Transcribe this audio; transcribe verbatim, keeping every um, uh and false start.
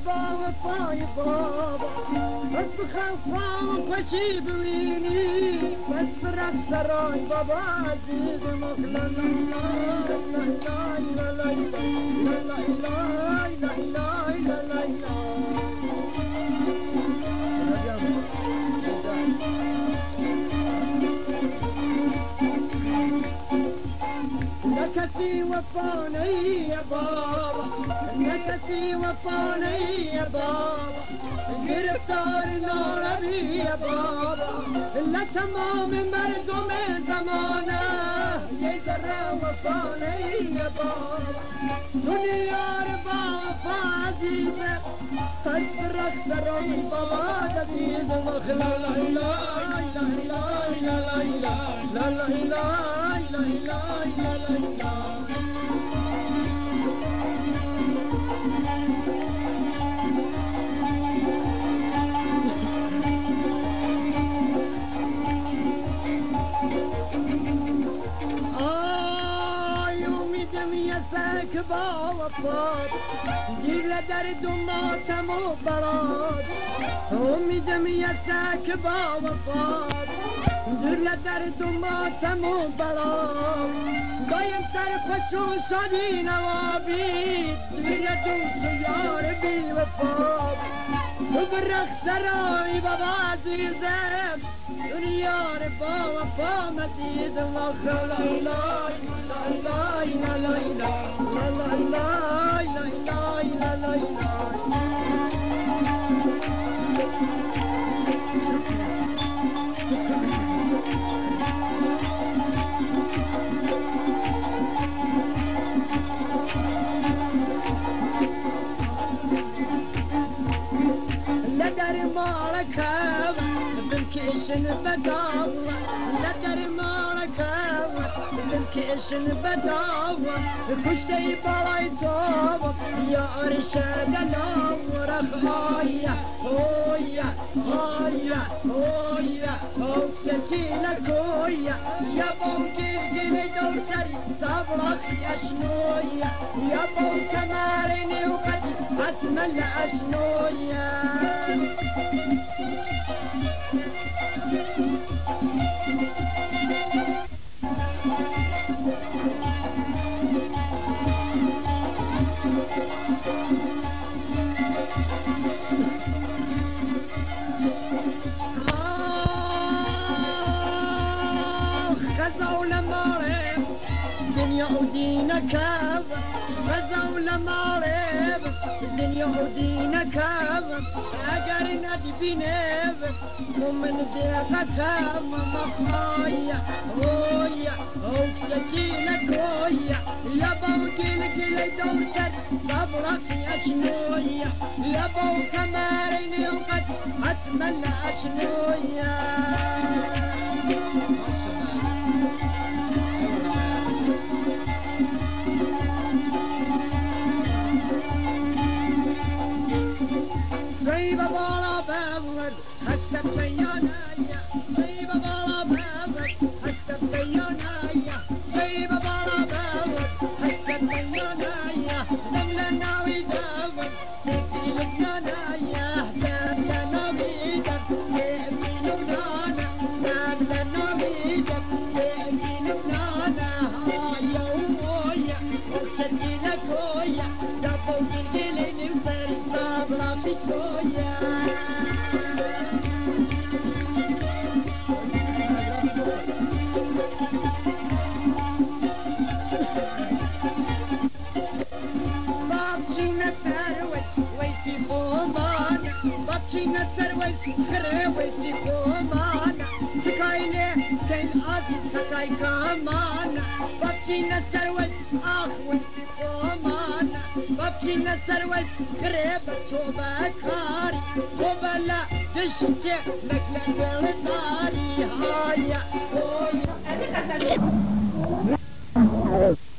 بابا فاي بابا بس خلصان خوشي بويني بس رب سراي بابا عزيز مخلا لا لا لا لا لا لا لا لا لا لا نكتي وفاني يا بابا نكتي وفاني يا بابا گرفتار ناربی يا بابا لا تمام مردم زمانه یه ذره وفاني يا بابا دنیا رو با وفا عزیزه قلب رخ سرای بابا عزیز مخلا لا اله الا الله لا لا اله الا الله ساک با وفاد گیر در دو ماتم و براد امیدم یه ساک با وفاد گیر در دو ماتم و براد باید سر خوش و شادی نوابید گیر دوست و یار بی وفاد تو برخ سرای بابا عزیزم دنیا رو با وفا مدیدم آخر لا اله لا لا لا لا لا لا لا لدر مالكم بالكيشن بداوة لدر مالكم بالكيشن بداوة كشتي بلايتوب يا أرشاد الأمر خايا هويا هويا هويا أوكسجينا كويا يا بوكي جيني دورتري صبرك يا شنويا يا بوك ماريني وقتي أتمنى أشنويا غزول مارب دنيا ودينك غزول مارب دنيا ودينك اگر ندی بینب ومن دقتك مخايا هويا اوكتينك هويا يا بوكيل كل دورتك صبرك يا شنويا يا بوك ماريني وقد اتمنى شنويا Viva bola bevler, hasta peyonaya. Viva bola bevler, hasta peyonaya. Viva bola bevler, hasta peyonaya. Demle navi davar, sefi lubnanaya. Demle navi davar, sefi lubnana. Demle navi davar, sefi lubnana. Hoya hoya, okşetina koya. Dabo gilgilini seri sabla biçoya. Babçina servet, veysi bomana. Babçina servet, kre veysi bomana. Tıkayne sen az sakay kamana. Babçina servet, ah veysi bomana. Babçina servet, kre batoba kari. Obala dişte mekle gölnari. Haya, hoya.